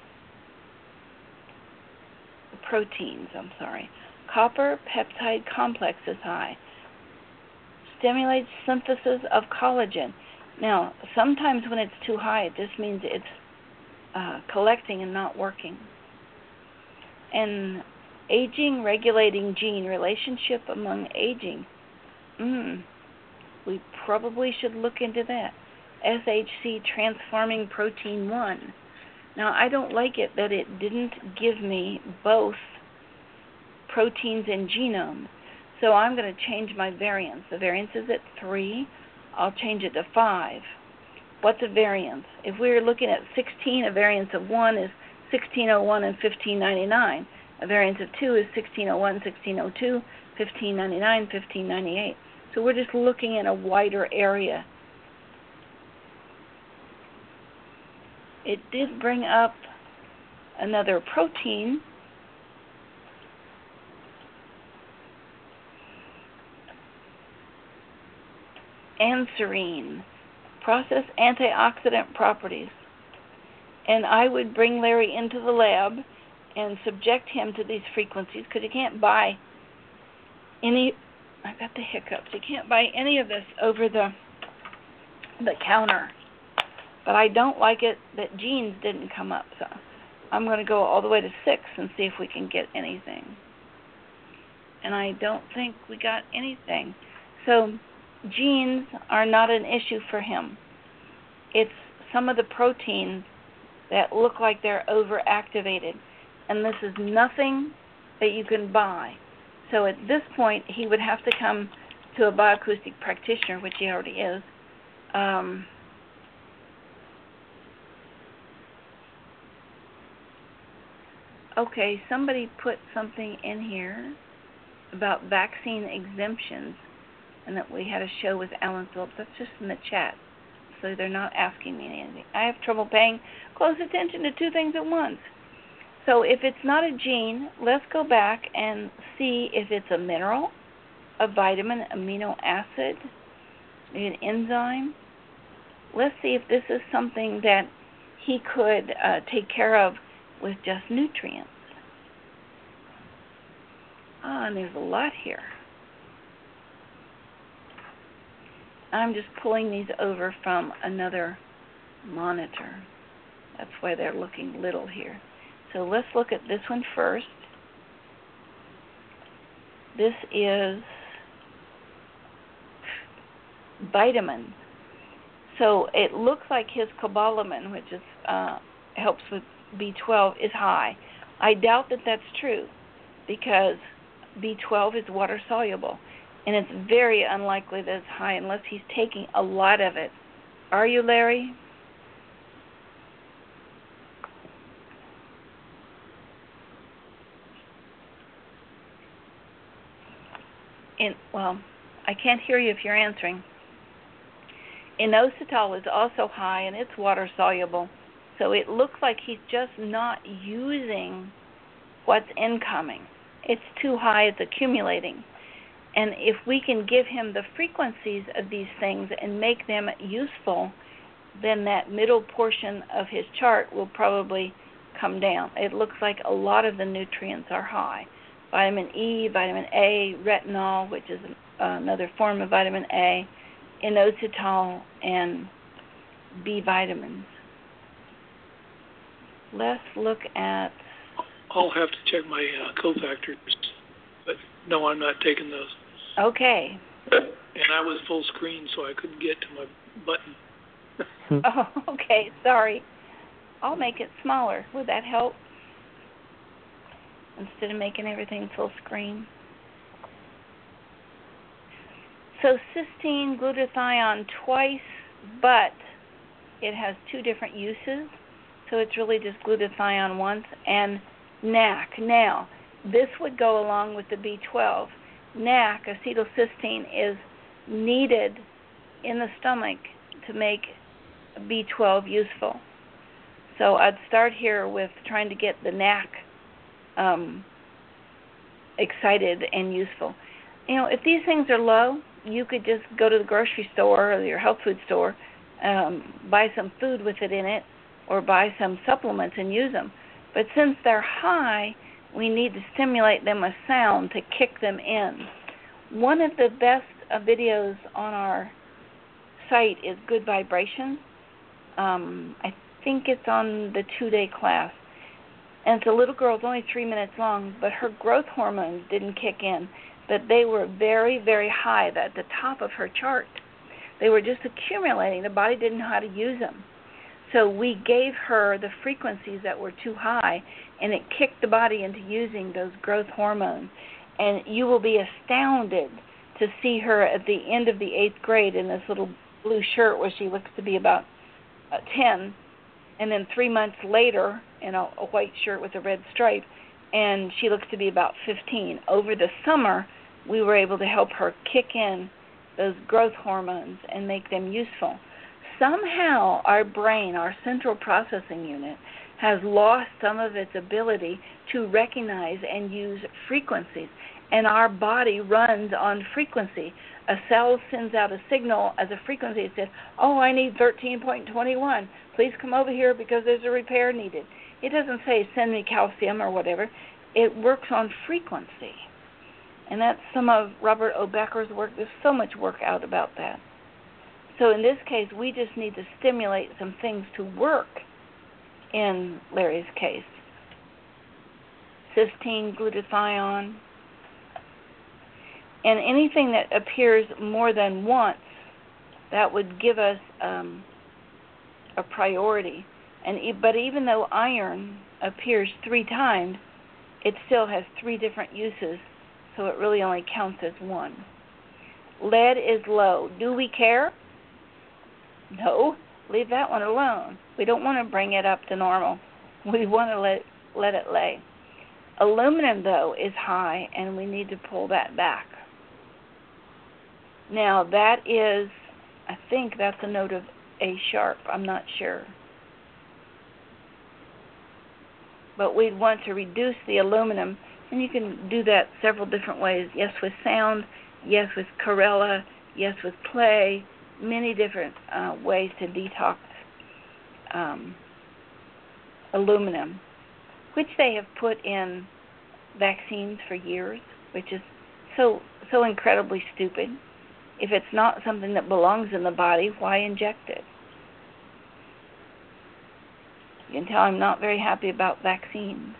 proteins, I'm sorry. Copper peptide complex is high. Stimulates synthesis of collagen. Now, sometimes when it's too high, it just means it's uh, collecting and not working. And aging regulating gene, relationship among aging. Mm, we probably should look into that. S H C transforming protein one. Now, I don't like it that it didn't give me both proteins and genomes. So I'm going to change my variance. The variance is at three. I'll change it to five. What's a variance? If we're looking at sixteen, a variance of one is sixteen oh one and fifteen ninety-nine. A variance of two is sixteen oh one, sixteen oh two, fifteen ninety-nine, fifteen ninety-eight. So we're just looking at a wider area. It did bring up another protein. Anserine, process antioxidant properties. And I would bring Larry into the lab and subject him to these frequencies, because you can't buy any, I got the hiccups, you can't buy any of this over the the counter. But I don't like it that genes didn't come up, so I'm going to go all the way to six and see if we can get anything. And I don't think we got anything. So genes are not an issue for him. It's some of the proteins that look like they're overactivated. And this is nothing that you can buy. So at this point, he would have to come to a bioacoustic practitioner, which he already is. Um, okay, somebody put something in here about vaccine exemptions, and that we had a show with Alan Phillips. That's just in the chat, so they're not asking me anything. I have trouble paying close attention to two things at once. So if it's not a gene, let's go back and see if it's a mineral, a vitamin, amino acid, maybe an enzyme. Let's see if this is something that he could uh, take care of with just nutrients. Ah, and there's a lot here. I'm just pulling these over from another monitor. That's why they're looking little here. So let's look at this one first. This is vitamins. So it looks like his cobalamin, which is uh, helps with B twelve, is high. I doubt that that's true, because B twelve is water soluble, and it's very unlikely that it's high unless he's taking a lot of it. Are you, Larry? In, well, I can't hear you if you're answering. Inositol is also high, and it's water soluble. So it looks like he's just not using what's incoming. It's too high, it's accumulating. And if we can give him the frequencies of these things and make them useful, then that middle portion of his chart will probably come down. It looks like a lot of the nutrients are high. Vitamin E, vitamin A, retinol, which is another form of vitamin A, inositol, and B vitamins. Let's look at... I'll have to check my uh, cofactors, but no, I'm not taking those. Okay. And I was full screen, so I couldn't get to my button. Oh, okay, sorry. I'll make it smaller. Would that help? Instead of making everything full screen. So cysteine, glutathione twice, but it has two different uses. So it's really just glutathione once, and N A C. Now, this would go along with the B twelve. N A C, acetylcysteine, is needed in the stomach to make B twelve useful. So I'd start here with trying to get the N A C um, excited and useful. You know, if these things are low, you could just go to the grocery store or your health food store, um, buy some food with it in it, or buy some supplements and use them. But since they're high, we need to stimulate them with sound to kick them in. One of the best uh, videos on our site is Good Vibrations. Um, I think it's on the two-day class. And it's a little girl, it's only three minutes long, but her growth hormones didn't kick in. But they were very, very high at the top of her chart. They were just accumulating. The body didn't know how to use them. so we gave her the frequencies that were too high, and it kicked the body into using those growth hormones. And you will be astounded to see her at the end of the eighth grade in this little blue shirt where she looks to be about uh, ten, and then three months later in a, a white shirt with a red stripe, and she looks to be about fifteen. Over the summer, we were able to help her kick in those growth hormones and make them useful. Somehow our brain, our central processing unit, has lost some of its ability to recognize and use frequencies, and our body runs on frequency. A cell sends out a signal as a frequency. It says, oh, I need thirteen point two one. Please come over here because there's a repair needed. It doesn't say send me calcium or whatever. It works on frequency. And that's some of Robert O. Becker's work. There's so much work out about that. So in this case, we just need to stimulate some things to work in Larry's case. Cysteine, glutathione, and anything that appears more than once, that would give us um, a priority. And but even though iron appears three times, it still has three different uses, so it really only counts as one. Lead is low. Do we care? No. Leave that one alone. We don't want to bring it up to normal. We want to let let it lay. Aluminum, though, is high, and we need to pull that back. Now, that is, I think that's a note of A sharp. I'm not sure. But we'd want to reduce the aluminum, and you can do that several different ways. Yes, with sound. Yes, with Corella. Yes, with play. Many different uh, ways to detox um, aluminum, which they have put in vaccines for years, which is so so incredibly stupid. If it's not something that belongs in the body, why inject it? You can tell I'm not very happy about vaccines.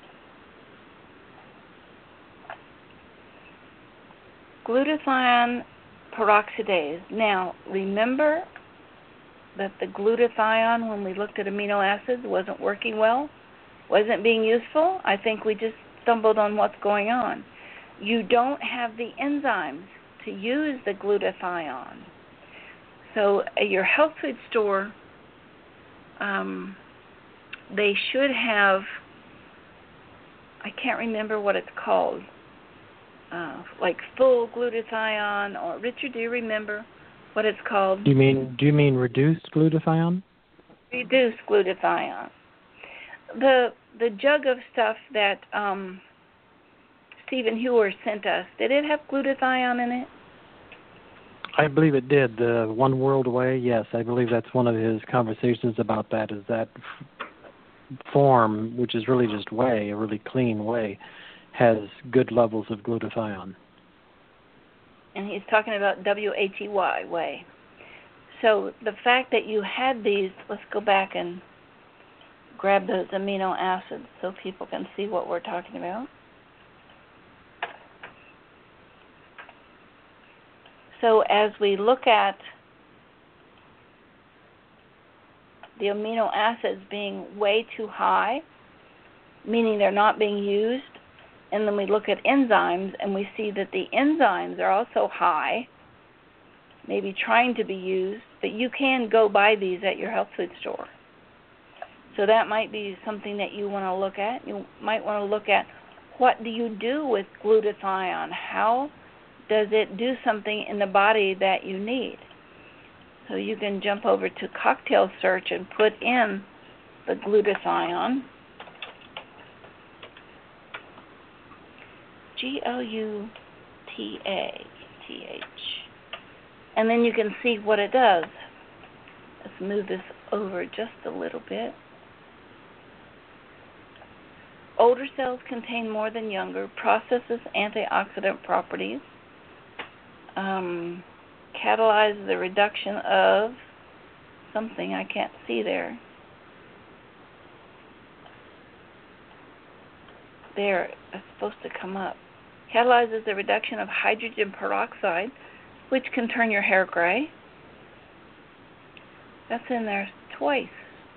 Glutathione peroxidase. Now, remember that the glutathione, when we looked at amino acids, wasn't working well, wasn't being useful? I think we just stumbled on what's going on. You don't have the enzymes to use the glutathione. So at your health food store, um, they should have, I can't remember what it's called, uh, like full glutathione, or Richard, do you remember what it's called? Do you mean do you mean reduced glutathione? Reduced glutathione. The the jug of stuff that um, Stephen Hewer sent us, did it have glutathione in it? I believe it did. The One World Way, yes. I believe that's one of his conversations about that, is that f- form, which is really just whey, a really clean whey, has good levels of glutathione. And he's talking about W H E Y, whey. So the fact that you had these, let's go back and grab those amino acids so people can see what we're talking about. So as we look at the amino acids being way too high, meaning they're not being used, and then we look at enzymes and we see that the enzymes are also high, maybe trying to be used, but you can go buy these at your health food store. So that might be something that you want to look at. You might want to look at, what do you do with glutathione? How does it do something in the body that you need? So you can jump over to Cocktail Search and put in the glutathione. G L U T A T H. And then you can see what it does. Let's move this over just a little bit. Older cells contain more than younger, processes antioxidant properties, um, catalyzes the reduction of something I can't see there. There, it's supposed to come up. Catalyzes the reduction of hydrogen peroxide, which can turn your hair gray. That's in there twice.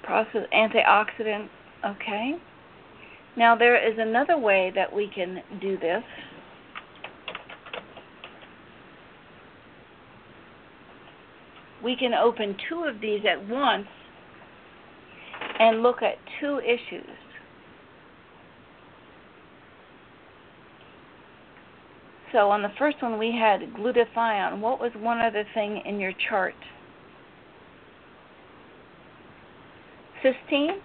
process antioxidant. Okay. Now there is another way that we can do this. We can open two of these at once and look at two issues. So on the first one we had glutathione. What was one other thing in your chart? Cysteine?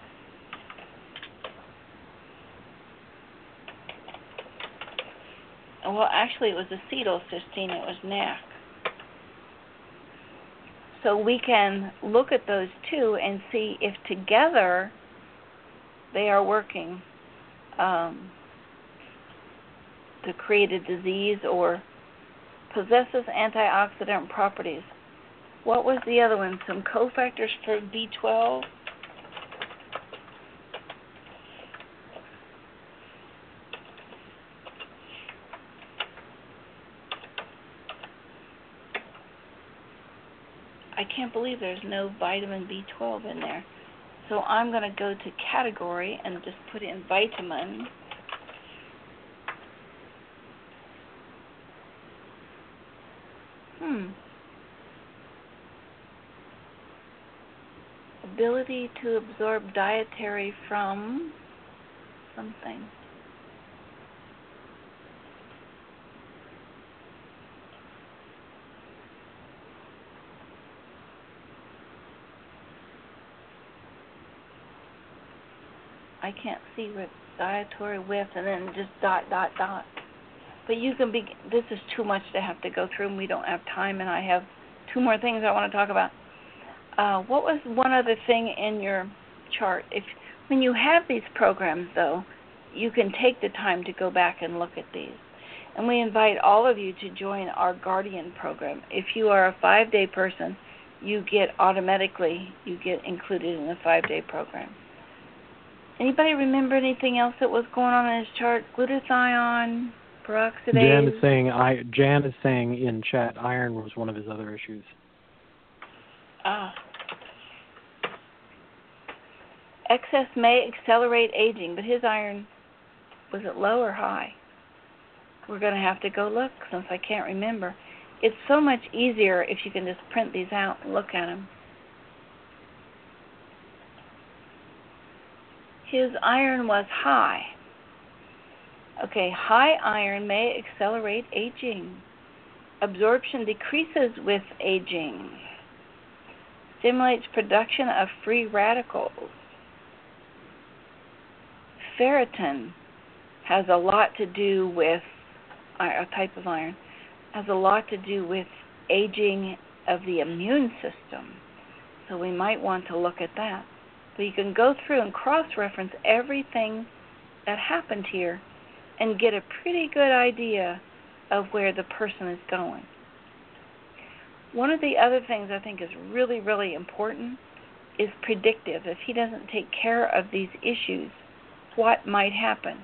Well, actually it was acetylcysteine. It was N A C. So we can look at those two and see if together they are working um, to create a disease or possesses antioxidant properties. What was the other one? Some cofactors for B twelve? I can't believe there's no vitamin B twelve in there. So I'm going to go to category and just put in vitamin. Hmm. Ability to absorb dietary from something. I can't see with dietary with and then just dot, dot, dot. But you can be, this is too much to have to go through and we don't have time and I have two more things I want to talk about. Uh, what was one other thing in your chart? If when you have these programs though, you can take the time to go back and look at these. And we invite all of you to join our Guardian program. If you are a five-day person, you get automatically, you get included in the five-day program. Anybody remember anything else that was going on in his chart? Glutathione, peroxidase? Jan is saying, I, Jan is saying in chat, iron was one of his other issues. Ah. Excess may accelerate aging, but his iron, was it low or high? We're going to have to go look since I can't remember. It's so much easier if you can just print these out and look at them. His iron was high. Okay, high iron may accelerate aging. Absorption decreases with aging. Stimulates production of free radicals. Ferritin has a lot to do with, a type of iron, has a lot to do with aging of the immune system. So we might want to look at that. But you can go through and cross-reference everything that happened here and get a pretty good idea of where the person is going. One of the other things I think is really, really important is predictive. If he doesn't take care of these issues, what might happen?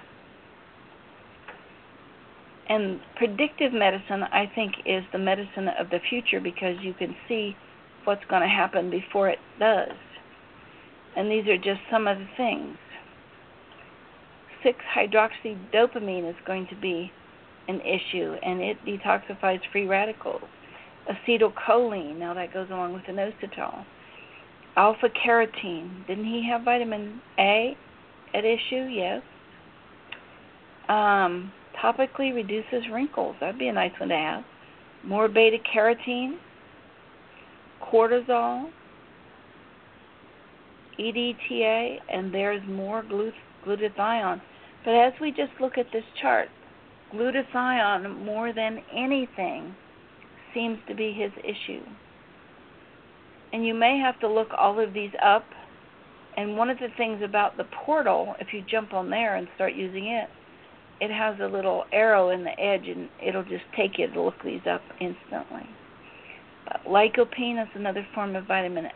And predictive medicine, I think, is the medicine of the future because you can see what's going to happen before it does. And these are just some of the things. six hydroxydopamine is going to be an issue, and it detoxifies free radicals. Acetylcholine, now that goes along with inositol. Alpha-carotene, didn't he have vitamin A at issue? Yes. Um, topically reduces wrinkles. That'd be a nice one to have. More beta-carotene. Cortisol. E D T A, and there's more glut- glutathione. But as we just look at this chart, glutathione, more than anything, seems to be his issue. And you may have to look all of these up. And one of the things about the portal, if you jump on there and start using it, it has a little arrow in the edge, and it'll just take you to look these up instantly. But lycopene is another form of vitamin A.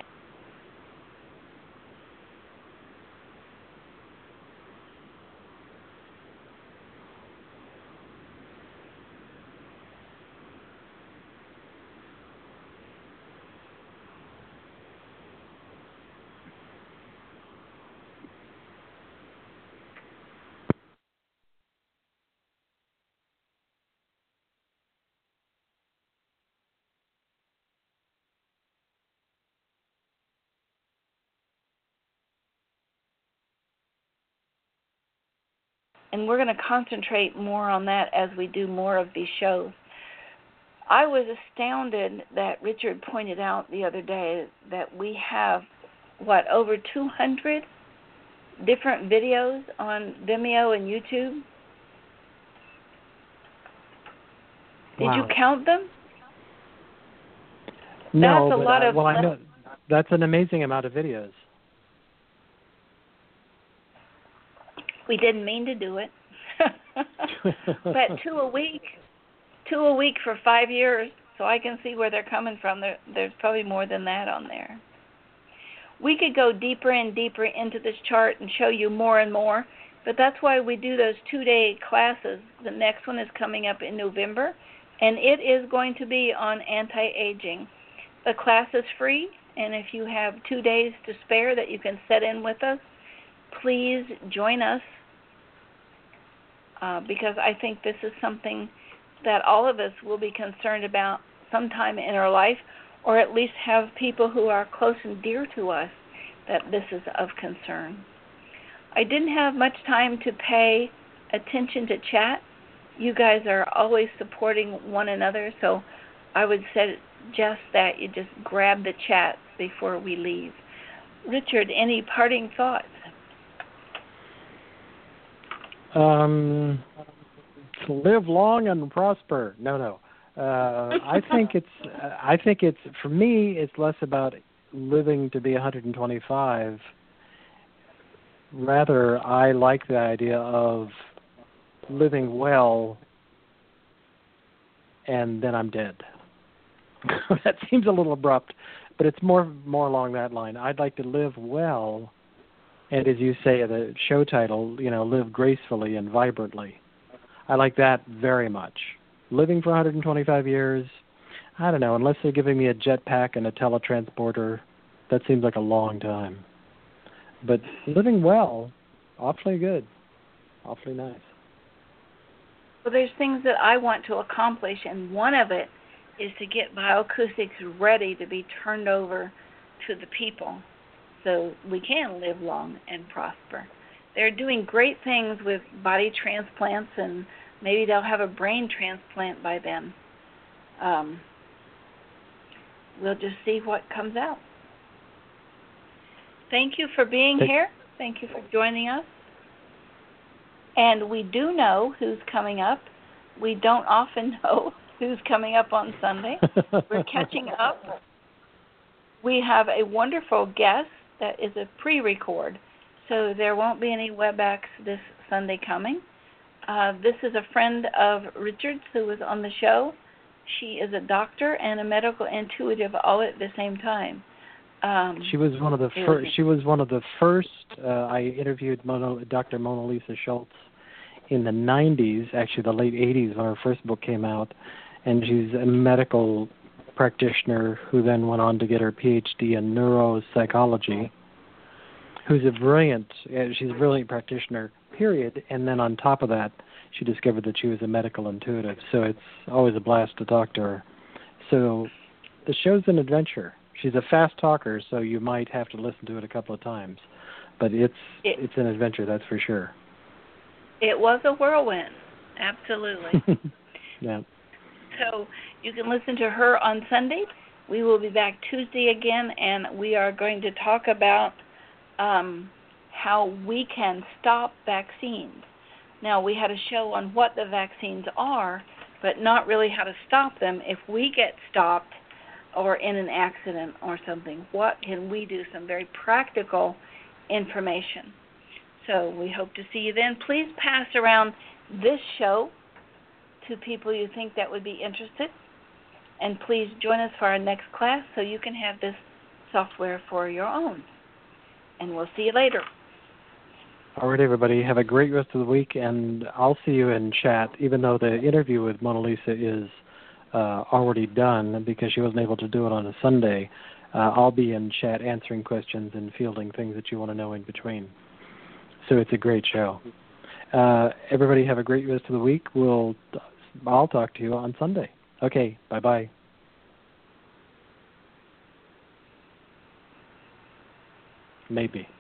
and we're going to concentrate more on that as we do more of these shows. I was astounded that Richard pointed out the other day that we have, what, over two hundred different videos on Vimeo and YouTube? Did Wow. you count them? No, That's a but, lot uh, of. well, I know that's an amazing amount of videos. We didn't mean to do it, but two a week, two a week for five years. So I can see where they're coming from. There, there's probably more than that on there. We could go deeper and deeper into this chart and show you more and more, but that's why we do those two-day classes. The next one is coming up in November, and it is going to be on anti-aging. The class is free, and if you have two days to spare that you can set in with us, please join us, uh, because I think this is something that all of us will be concerned about sometime in our life, or at least have people who are close and dear to us that this is of concern. I didn't have much time to pay attention to chat. You guys are always supporting one another, so I would suggest that you just grab the chat before we leave. Richard, any parting thoughts? Um, live long and prosper. No, no. Uh, I think it's. I think it's for me. It's less about living to be one hundred twenty-five. Rather, I like the idea of living well, and then I'm dead. That seems a little abrupt, but it's more more along that line. I'd like to live well, and as you say, the show title, you know, live gracefully and vibrantly. I like that very much. Living for one hundred twenty-five years, I don't know, unless they're giving me a jetpack and a teletransporter, that seems like a long time. But living well, awfully good, awfully nice. Well, there's things that I want to accomplish, and one of it is to get bioacoustics ready to be turned over to the people so we can live long and prosper. They're doing great things with body transplants, and maybe they'll have a brain transplant by then. Um, we'll just see what comes out. Thank you for being Thank- here. Thank you for joining us. And we do know who's coming up. We don't often know who's coming up on Sunday. We're catching up. We have a wonderful guest that is a pre-record, so there won't be any WebEx this Sunday coming. Uh, this is a friend of Richard's who was on the show. She is a doctor and a medical intuitive all at the same time. Um, she was one of the first. was, She was one of the first. Uh, I interviewed Mono, Doctor Mona Lisa Schultz in the nineties, actually the late eighties, when her first book came out, and she's a medical practitioner who then went on to get her P H D in neuropsychology. Who's a brilliant. Uh, she's a brilliant practitioner. Period. And then on top of that, she discovered that she was a medical intuitive. So it's always a blast to talk to her. So the show's an adventure. She's a fast talker, so you might have to listen to it a couple of times. But it's it, it's an adventure, that's for sure. It was a whirlwind. Absolutely. Yeah. So you can listen to her on Sunday. We will be back Tuesday again, and we are going to talk about um, how we can stop vaccines. Now, we had a show on what the vaccines are, but not really how to stop them. If we get stopped or in an accident or something, what can we do? Some very practical information. So we hope to see you then. Please pass around this show to people you think that would be interested. And please join us for our next class so you can have this software for your own. And we'll see you later. All right, everybody. Have a great rest of the week, and I'll see you in chat, even though the interview with Mona Lisa is uh, already done because she wasn't able to do it on a Sunday. Uh, I'll be in chat answering questions and fielding things that you want to know in between. So it's a great show. Uh, everybody have a great rest of the week. We'll, I'll talk to you on Sunday. Okay, bye-bye. Maybe.